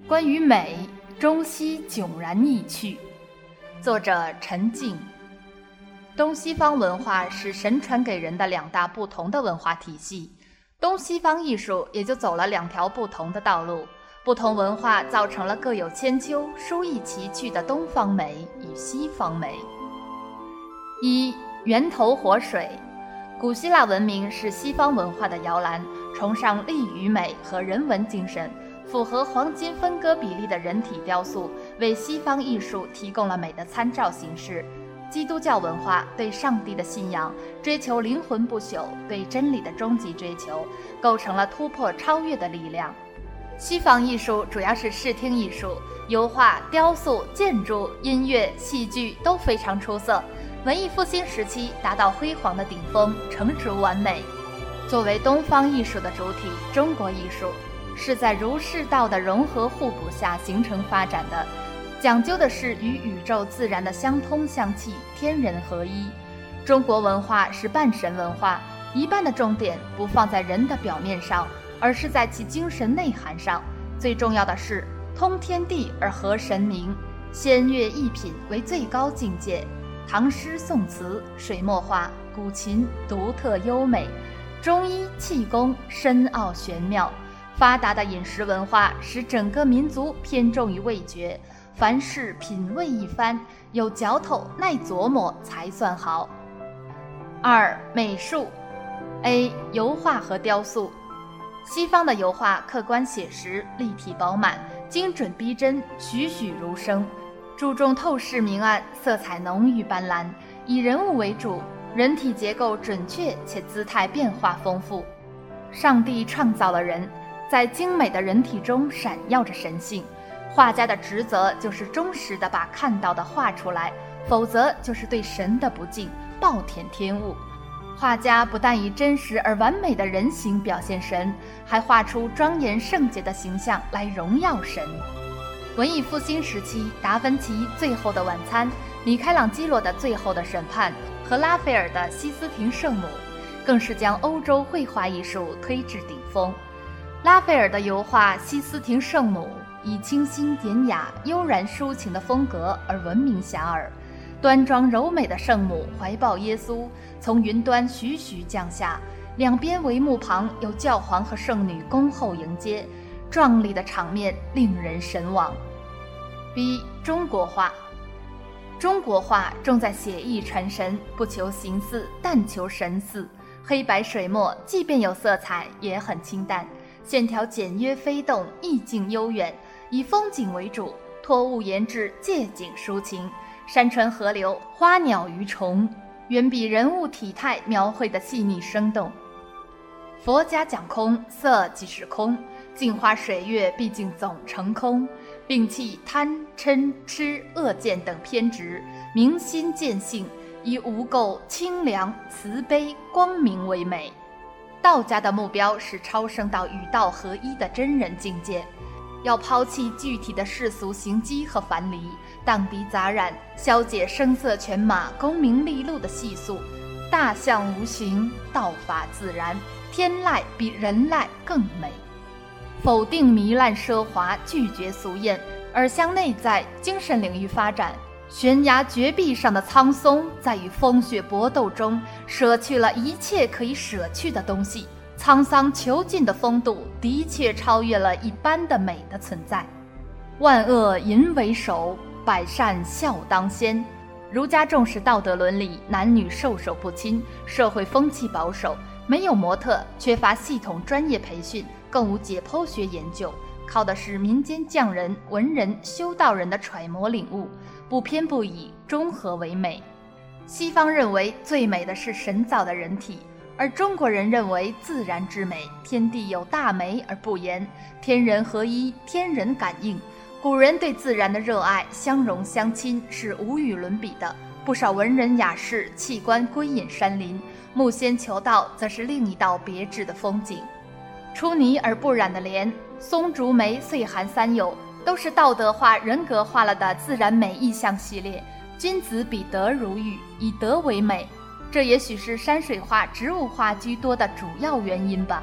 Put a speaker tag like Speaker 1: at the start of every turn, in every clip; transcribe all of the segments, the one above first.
Speaker 1: 关于美，中西迥然异趣。作者陈静。东西方文化是神传给人的两大不同的文化体系，东西方艺术也就走了两条不同的道路。不同文化造成了各有千秋、殊异奇趣的东方美与西方美。一、源头活水。古希腊文明是西方文化的摇篮，崇尚力与美和人文精神，符合黄金分割比例的人体雕塑为西方艺术提供了美的参照形式。基督教文化对上帝的信仰，追求灵魂不朽，对真理的终极追求，构成了突破超越的力量。西方艺术主要是视听艺术，油画、雕塑、建筑、音乐、戏剧都非常出色。文艺复兴时期达到辉煌的顶峰，成熟完美。作为东方艺术的主体，中国艺术是在儒释道的融合互补下形成发展的，讲究的是与宇宙自然的相通相契，天人合一。中国文化是半神文化，一半的重点不放在人的表面上，而是在其精神内涵上。最重要的是通天地而合神明，仙乐艺品为最高境界。唐诗宋词、水墨画、古琴独特优美，中医气功深奥玄妙。发达的饮食文化使整个民族偏重于味觉，凡事品味一番，有嚼头耐琢磨才算好。二、美术。 A. 油画和雕塑。西方的油画客观写实，立体饱满，精准逼真，栩栩如生，注重透视明暗，色彩浓郁斑斓，以人物为主，人体结构准确且姿态变化丰富。上帝创造了人，在精美的人体中闪耀着神性，画家的职责就是忠实地把看到的画出来，否则就是对神的不敬，暴殄天物。画家不但以真实而完美的人形表现神，还画出庄严圣洁的形象来荣耀神。文艺复兴时期，达芬奇《最后的晚餐》、米开朗基罗的《最后的审判》和拉斐尔的《西斯廷圣母》，更是将欧洲绘画艺术推至顶峰。拉斐尔的油画《西斯廷圣母》以清新典雅、悠然抒情的风格而闻名遐迩。端庄柔美的圣母怀抱耶稣，从云端徐徐降下，两边帷幕旁有教皇和圣女恭候迎接，壮丽的场面令人神往。B. 中国画。中国画重在写意传神，不求形似，但求神似。黑白水墨即便有色彩，也很清淡，线条简约飞动，意境悠远，以风景为主，托物言志，借景抒情。山川河流、花鸟鱼虫，远比人物体态描绘的细腻生动。佛家讲空，色即是空，镜花水月毕竟总成空，摒弃贪嗔痴恶见等偏执，明心见性，以无垢、清凉、慈悲、光明为美。道家的目标是超升到与道合一的真人境界，要抛弃具体的世俗行迹和樊篱，荡涤杂染，消解声色犬马、功名利禄的细俗，大象无形，道法自然，天籁比人籁更美。否定糜烂奢华，拒绝俗艳，而向内在精神领域发展。悬崖绝壁上的苍松，在与风雪搏斗中舍去了一切可以舍去的东西，沧桑囚禁的风度的确超越了一般的美的存在。万恶淫为首，百善孝当先。儒家重视道德伦理，男女授受不亲，社会风气保守，没有模特，缺乏系统专业培训，更无解剖学研究，靠的是民间匠人、文人、修道人的揣摩领悟，不偏不倚，中和为美。西方认为最美的是神造的人体，而中国人认为自然之美，天地有大美而不言，天人合一，天人感应。古人对自然的热爱，相容相亲，是无与伦比的。不少文人雅士弃官归隐山林，慕仙求道，则是另一道别致的风景。出泥而不染的莲、松竹梅、岁寒三友，都是道德化、人格化了的自然美意象系列。君子比德如玉，以德为美，这也许是山水画、植物画居多的主要原因吧。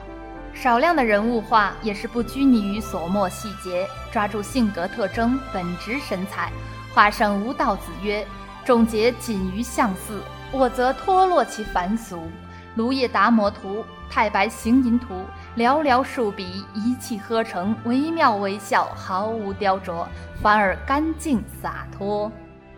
Speaker 1: 少量的人物画也是不拘泥于所墨细节，抓住性格特征、本质神采，画圣吴道子曰：众皆仅于相似，我则脱落其凡俗。卢叶达摩图、太白行吟图，寥寥数笔，一气呵成，惟妙惟肖，毫无雕琢，反而干净洒脱。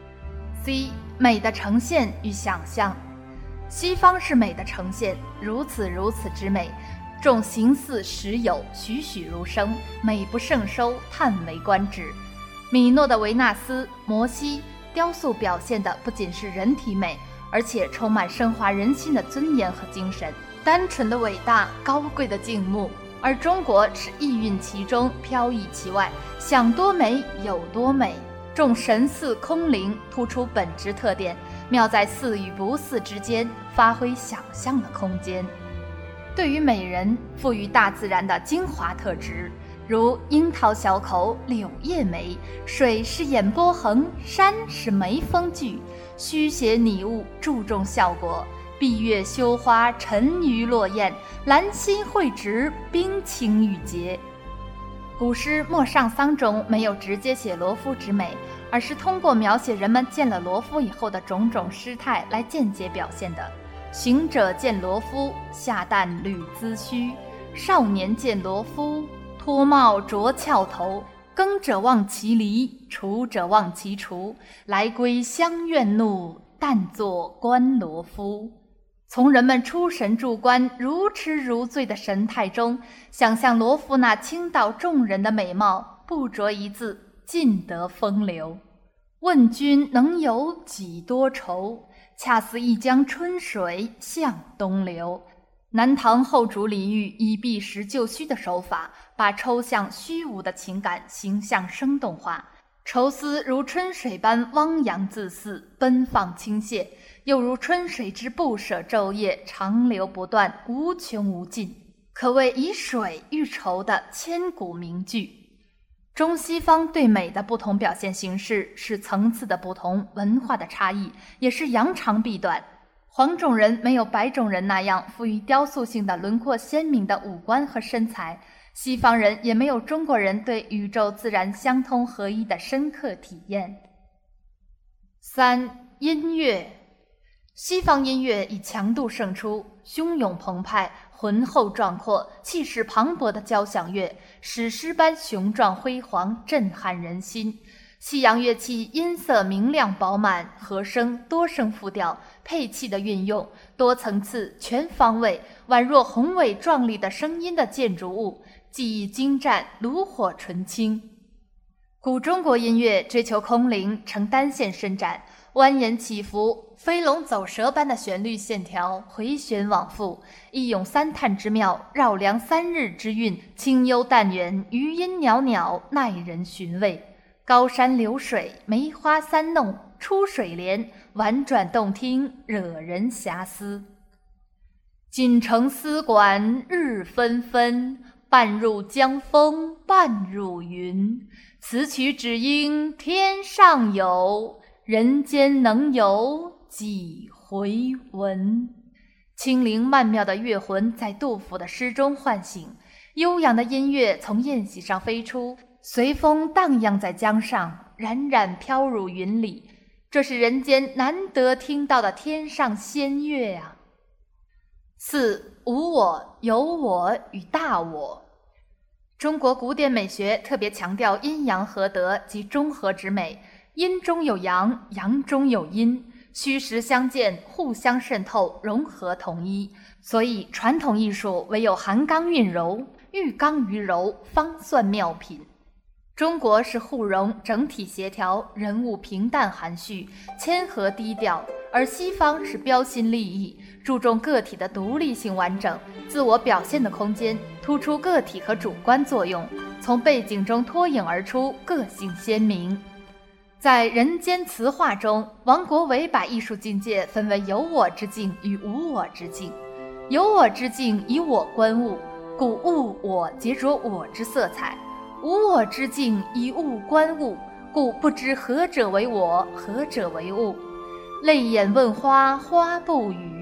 Speaker 1: C. 美的呈现与想象。西方是美的呈现，如此之美，众形似实有，栩栩如生，美不胜收，叹为观止。米诺的维纳斯、摩西雕塑表现的不仅是人体美，而且充满升华人心的尊严和精神，单纯的伟大，高贵的静穆。而中国是意蕴其中，飘逸其外，想多美有多美。众神似空灵，突出本质特点，妙在似与不似之间，发挥想象的空间。对于美人，赋予大自然的精华特质，如樱桃小口，柳叶眉，水是眼波横，山是眉峰聚，虚邪拟物，注重效果。闭月羞花，沉鱼落雁，兰心蕙质，冰清玉洁。古诗《陌上桑》中没有直接写罗敷之美，而是通过描写人们见了罗敷以后的种种失态来间接表现的。行者见罗敷，下旦履髭须；少年见罗敷，脱帽着翘头。耕者忘其犁，锄者忘其锄。来归乡怨怒，但作观罗敷。从人们出神入观、如痴如醉的神态中，想象罗敷那倾倒众人的美貌，不着一字，尽得风流。问君能有几多愁？恰似一江春水向东流。南唐后主李煜以避实就虚的手法，把抽象虚无的情感形象生动化。愁思如春水般汪洋恣肆，奔放倾泻，又如春水之不舍昼夜，长流不断，无穷无尽，可谓以水喻愁的千古名句。中西方对美的不同表现形式，是层次的不同，文化的差异，也是扬长避短。黄种人没有白种人那样富于雕塑性的轮廓鲜明的五官和身材，西方人也没有中国人对宇宙自然相通合一的深刻体验。3. 音乐。西方音乐以强度胜出，汹涌澎湃，浑厚壮阔，气势磅礴的交响乐，史诗般雄壮辉煌，震撼人心。西洋乐器音色明亮饱满，和声多声复调，配器的运用多层次全方位，宛若宏伟壮丽的声音的建筑物，技艺精湛，炉火纯青。古中国音乐追求空灵，呈单线伸展，蜿蜒起伏，飞龙走蛇般的旋律线条回旋往复，一咏三叹之妙，绕梁三日之韵，清幽淡远，余音袅袅，耐人寻味。高山流水，梅花三弄，出水莲，婉转动听，惹人遐思。锦城丝管日纷纷，半入江风半入云。此曲只应天上有，人间能有几回闻。清灵曼妙的乐魂在杜甫的诗中唤醒，悠扬的音乐从宴席上飞出，随风荡漾在江上，冉冉飘入云里。这是人间难得听到的天上仙乐啊。4. 无我、有我与大我。中国古典美学特别强调阴阳合德及中和之美，阴中有阳，阳中有阴，虚实相间，互相渗透，融合统一。所以传统艺术唯有含刚蕴柔，寓刚于柔，方算妙品。中国是互融，整体协调，人物平淡含蓄，谦和低调，而西方是标新立异，注重个体的独立性完整，自我表现的空间，突出个体和主观作用，从背景中脱颖而出，个性鲜明。在人间词话中，王国维把艺术境界分为有我之境与无我之境。有我之境以我观物，故物我结着我之色彩；无我之境以物观物，故不知何者为我，何者为物。泪眼问花，花不语；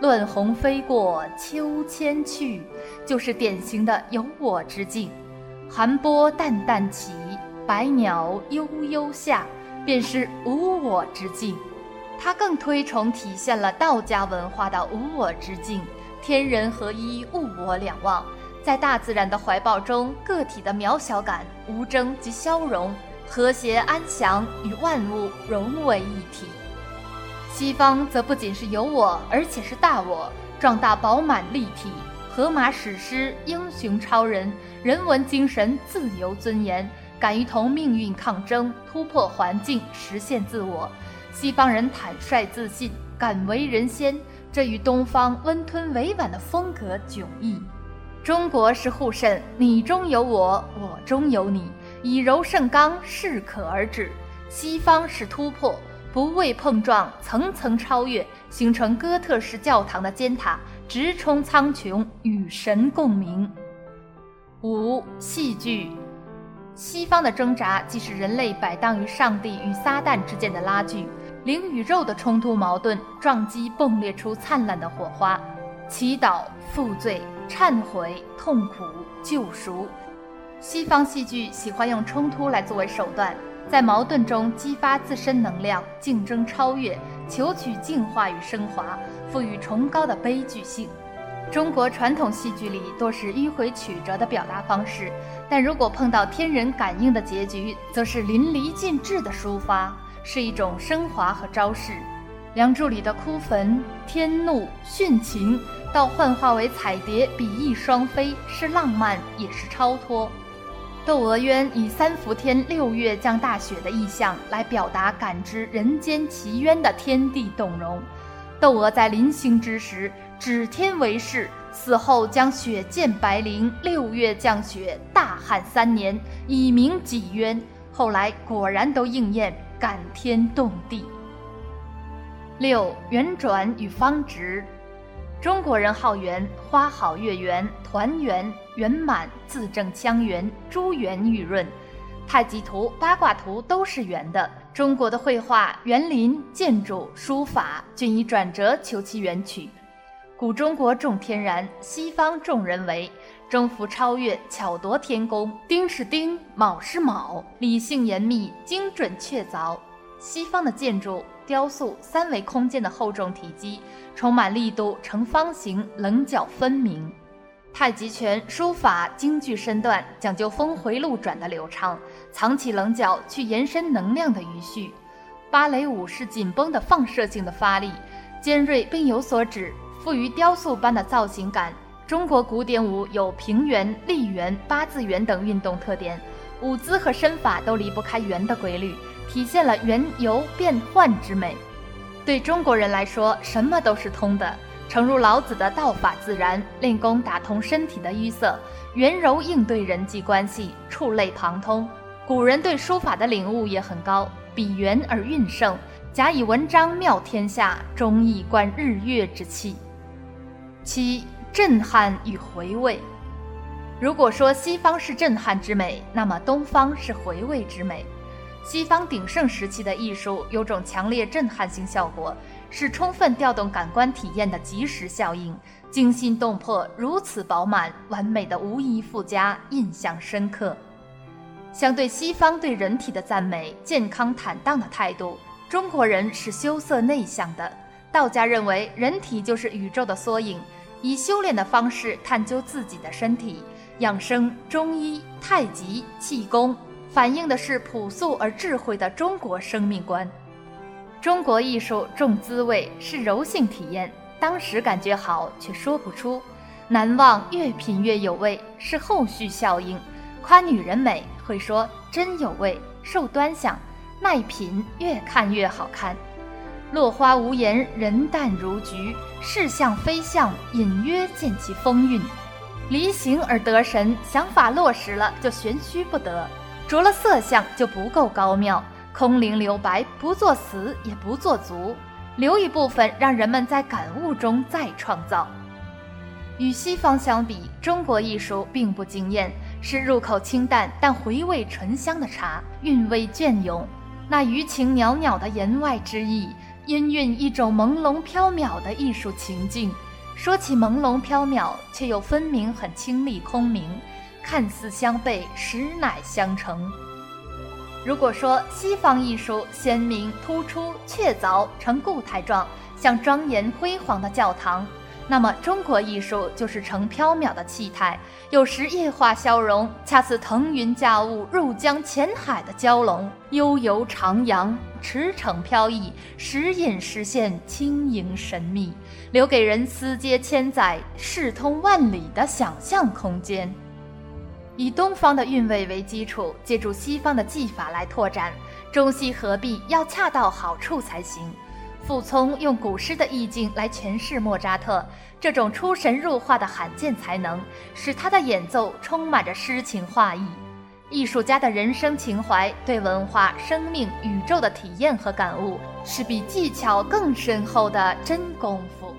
Speaker 1: 乱红飞过秋千去，就是典型的有我之境。寒波淡淡起，百鸟悠悠下，便是无我之境。他更推崇体现了道家文化的无我之境，天人合一，物我两忘，在大自然的怀抱中，个体的渺小感、无争及消融，和谐安详与万物融为一体。西方则不仅是有我，而且是大我，壮大饱满立体，荷马史诗，英雄超人，人文精神，自由尊严，敢于同命运抗争，突破环境，实现自我。西方人坦率自信，敢为人先，这与东方温吞委婉的风格迥异。中国是互渗，你中有我，我中有你，以柔胜刚，适可而止。西方是突破，不畏碰撞，层层超越，形成哥特式教堂的尖塔，直冲苍穹，与神共鸣。5. 戏剧。西方的挣扎既是人类摆荡于上帝与撒旦之间的拉锯，灵与肉的冲突矛盾撞击迸裂出灿烂的火花，祈祷、负罪、忏悔、痛苦、救赎。西方戏剧喜欢用冲突来作为手段，在矛盾中激发自身能量，竞争超越，求取净化与升华，赋予崇高的悲剧性。中国传统戏剧里多是迂回曲折的表达方式，但如果碰到天人感应的结局，则是淋漓尽致的抒发，是一种升华和昭示。梁祝里的哭坟、天怒、殉情，到幻化为彩蝶比翼双飞，是浪漫也是超脱。窦娥冤以三伏天6月降大雪的意象来表达感知人间奇冤的天地动容。窦娥在临行之时指天为誓，死后将雪见白灵，6月降雪，大旱3年，以明己冤。后来果然都应验，感天动地。6. 圆转与方直。中国人好圆，花好月圆，团圆、圆满、字正腔圆，珠圆玉润。太极图、八卦图都是圆的。中国的绘画、园林、建筑、书法均以转折求其原曲。古中国重天然，西方重人为，征服超越，巧夺天工，丁是丁，卯是卯，理性严密，精准确凿。西方的建筑、雕塑3维空间的厚重体积，充满力度，呈方形，棱角分明。太极拳、书法京剧身段讲究峰回路转的流畅，藏起棱角去延伸能量的余绪。芭蕾舞是紧绷的放射性的发力，尖锐并有所指，赋予雕塑般的造型感。中国古典舞有平圆、立圆、八字圆等运动特点，舞姿和身法都离不开圆的规律，体现了圆游变幻之美。对中国人来说，什么都是通的。诚如老子的道法自然，练功打通身体的淤塞，圆柔应对人际关系，触类旁通。古人对书法的领悟也很高，笔圆而韵盛，假以文章妙天下，忠义观日月之气。7. 震撼与回味。如果说西方是震撼之美，那么东方是回味之美。西方鼎盛时期的艺术有种强烈震撼性效果，是充分调动感官体验的即时效应，惊心动魄，如此饱满完美的无疑附加，印象深刻。相对西方对人体的赞美，健康坦荡的态度，中国人是羞涩内向的。道家认为人体就是宇宙的缩影，以修炼的方式探究自己的身体，养生、中医、太极、气功反映的是朴素而智慧的中国生命观。中国艺术重滋味，是柔性体验，当时感觉好却说不出，难忘越品越有味，是后续效应。夸女人美会说真有味，受端详，耐品，越看越好看。落花无言，人淡如菊，是相非相，隐约见其风韵。离形而得神，想法落实了就玄虚不得，着了色相就不够高妙，空灵留白，不作死也不作足，留一部分让人们在感悟中再创造。与西方相比，中国艺术并不惊艳，是入口清淡但回味醇香的茶，韵味隽永。那余情袅袅的言外之意， 氤氲一种朦胧缥缈的艺术情境。说起朦胧缥缈，却又分明很清丽空明，看似相悖，实乃相成。如果说西方艺术鲜明突出确凿呈固态状，像庄严辉煌的教堂，那么中国艺术就是呈缥缈的气态，有时液化消融，恰似腾云驾雾入江潜海的蛟龙，悠游徜徉，驰骋飘逸，时隐时现，轻盈神秘，留给人思接千载，视通万里的想象空间。以东方的韵味为基础，借助西方的技法来拓展，中西合璧要恰到好处才行。傅聪用古诗的意境来诠释莫扎特，这种出神入化的罕见才能，使他的演奏充满着诗情画意。艺术家的人生情怀，对文化、生命、宇宙的体验和感悟，是比技巧更深厚的真功夫。